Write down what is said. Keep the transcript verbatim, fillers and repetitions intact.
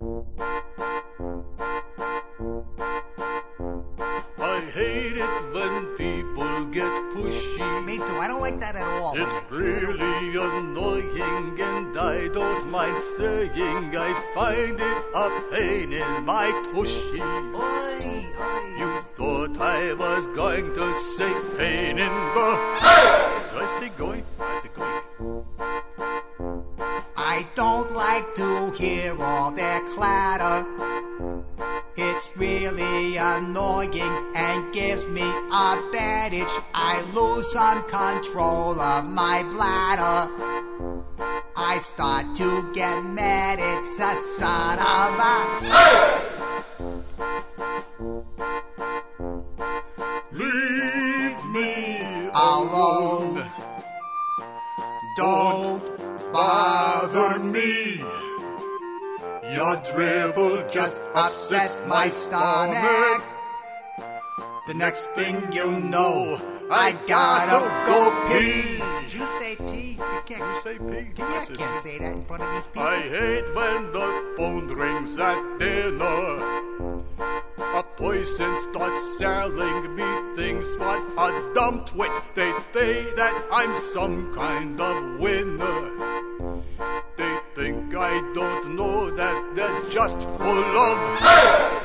I hate it when people get pushy. Me too, I don't like that at all. It's really annoying, and I don't mind saying I find it a pain in my tushy. Oi, oi. You thought I was going to say pain in the... Hey! Did I say going? I said going. I don't like to hear all that clatter. It's really annoying and gives me a bad itch. I lose some control of my bladder. I start to get mad, it's a son of a... Hey! Leave me alone. Don't bother me. Your dribble just upsets my stomach. The next thing you know, I gotta go pee. Did you say pee? You can't. You say pee? Yeah, I can't say that in front of these people. I hate when the phone rings at dinner. A person starts selling me things. What a dumb twit. They say that I'm some kind of winner. They think I don't know that they're just full of... Hey!